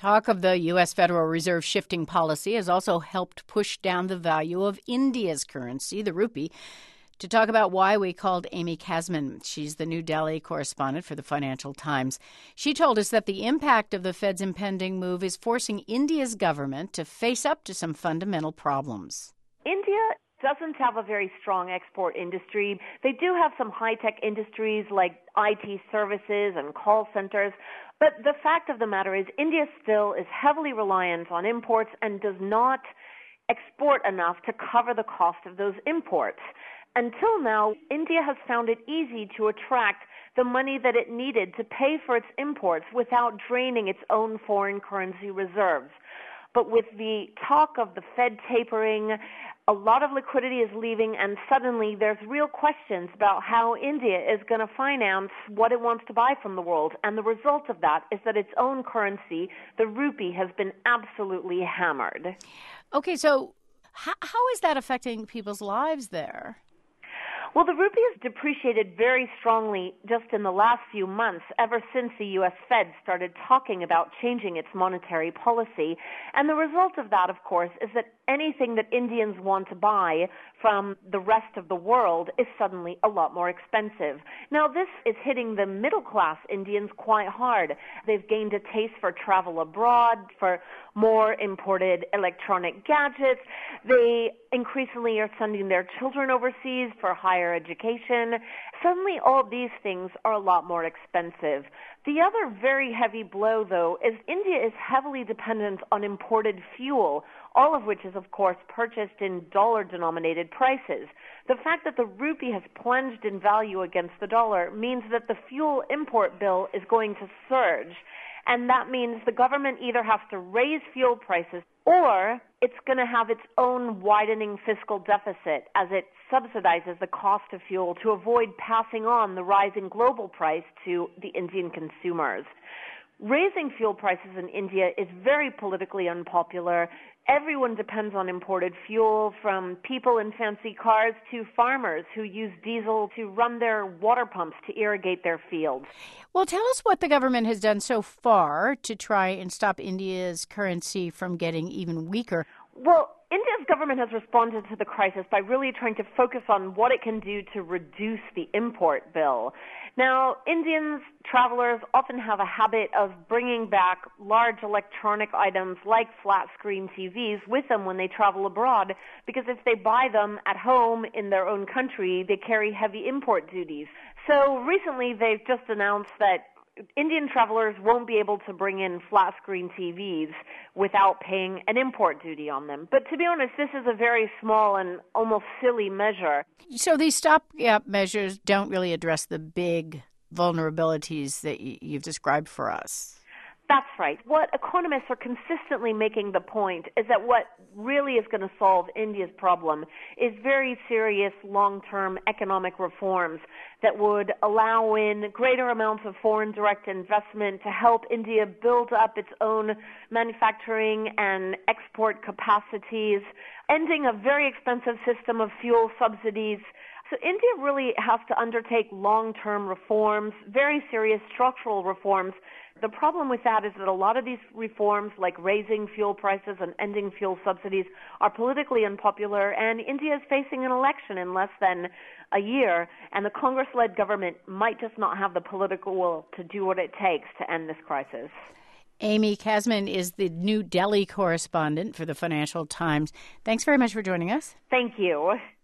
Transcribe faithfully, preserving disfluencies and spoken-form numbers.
Talk of the U S. Federal Reserve shifting policy has also helped push down the value of India's currency, the rupee. To talk about why, we called Amy Kazmin. She's the New Delhi correspondent for the Financial Times. She told us that the impact of the Fed's impending move is forcing India's government to face up to some fundamental problems. India doesn't have a very strong export industry. They do have some high-tech industries like I T services and call centers. But the fact of the matter is India still is heavily reliant on imports and does not export enough to cover the cost of those imports. Until now, India has found it easy to attract the money that it needed to pay for its imports without draining its own foreign currency reserves. But with the talk of the Fed tapering, a lot of liquidity is leaving, and suddenly there's real questions about how India is going to finance what it wants to buy from the world. And the result of that is that its own currency, the rupee, has been absolutely hammered. Okay, so how, how is that affecting people's lives there? Well, the rupee has depreciated very strongly just in the last few months, ever since the U S. Fed started talking about changing its monetary policy. And the result of that, of course, is that anything that Indians want to buy from the rest of the world is suddenly a lot more expensive. Now, this is hitting the middle-class Indians quite hard. They've gained a taste for travel abroad, for more imported electronic gadgets. They increasingly are sending their children overseas for higher education. Suddenly, all of these things are a lot more expensive. The other very heavy blow, though, is India is heavily dependent on imported fuel, all of which is, of course, purchased in dollar-denominated prices. The fact that the rupee has plunged in value against the dollar means that the fuel import bill is going to surge. And that means the government either has to raise fuel prices or it's going to have its own widening fiscal deficit as it subsidizes the cost of fuel to avoid passing on the rising global price to the Indian consumers. Raising fuel prices in India is very politically unpopular. Everyone depends on imported fuel, from people in fancy cars to farmers who use diesel to run their water pumps to irrigate their fields. Well, tell us what the government has done so far to try and stop India's currency from getting even weaker. Well, India's government has responded to the crisis by really trying to focus on what it can do to reduce the import bill. Now, Indians, travelers, often have a habit of bringing back large electronic items like flat-screen T Vs with them when they travel abroad, because if they buy them at home in their own country, they carry heavy import duties. So recently, they've just announced that Indian travelers won't be able to bring in flat-screen T Vs without paying an import duty on them. But to be honest, this is a very small and almost silly measure. So these stopgap measures don't really address the big vulnerabilities that you've described for us. That's right. What economists are consistently making the point is that what really is going to solve India's problem is very serious long-term economic reforms that would allow in greater amounts of foreign direct investment to help India build up its own manufacturing and export capacities, ending a very expensive system of fuel subsidies. So India really has to undertake long-term reforms, very serious structural reforms. The problem with that is that a lot of these reforms, like raising fuel prices and ending fuel subsidies, are politically unpopular, and India is facing an election in less than a year, and the Congress-led government might just not have the political will to do what it takes to end this crisis. Amy Kazmin is the New Delhi correspondent for the Financial Times. Thanks very much for joining us. Thank you.